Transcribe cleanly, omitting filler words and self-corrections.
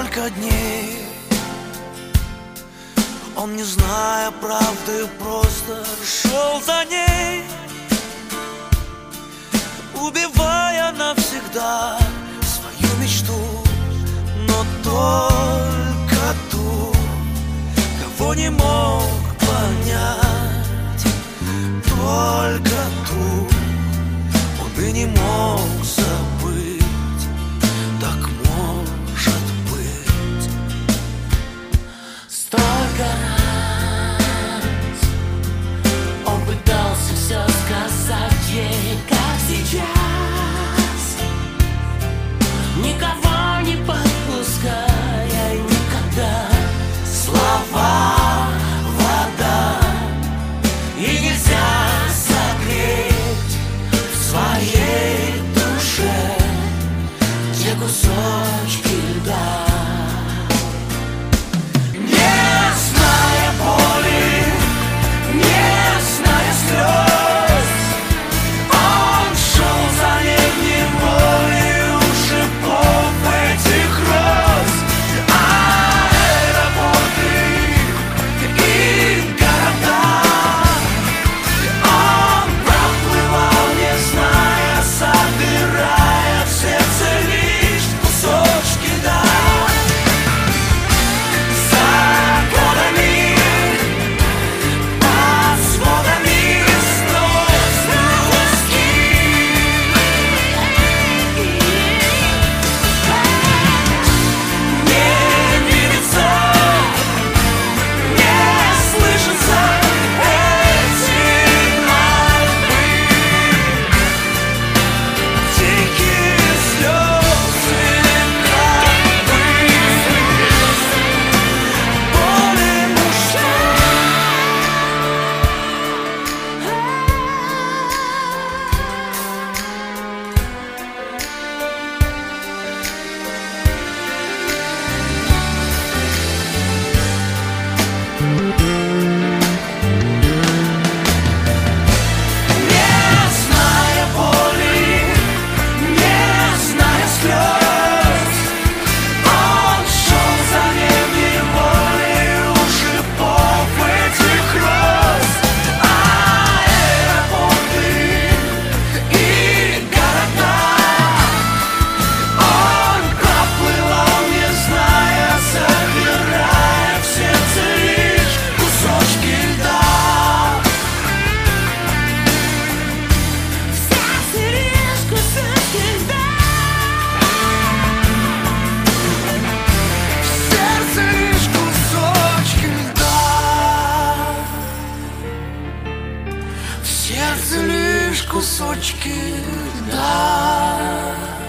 столько дней. Он, не зная правды, просто шел за ней, убивая навсегда свою мечту. Но только ту, кого не мог понять, только ту он и не мог забыть. Так может быть. Столько раз он пытался все сказать ей, как сейчас, никого не подпуская никогда. Слова вода, и нельзя согреть в своей душе те кусочки льда. Не зная боли, не зная слез, он шел за ней в неволе у шипов этих роз. Аэропорты и города он проплывал, не зная, собирая в сердце лишь кусочки льда. За годами, под сводами снов тоски, не видится, не слышится эти мольбы, тихие слезы, как бы боли мужской. Не зная боли, не зная слез, он шел за ней в неволе у шипов этих роз. Аэропорты и города он проплывал, не зная, собирая в сердце лишь кусочки льда. В сердце лишь кусочки льда. В сердце лишь кусочки льда. В сердце лишь кусочки льда.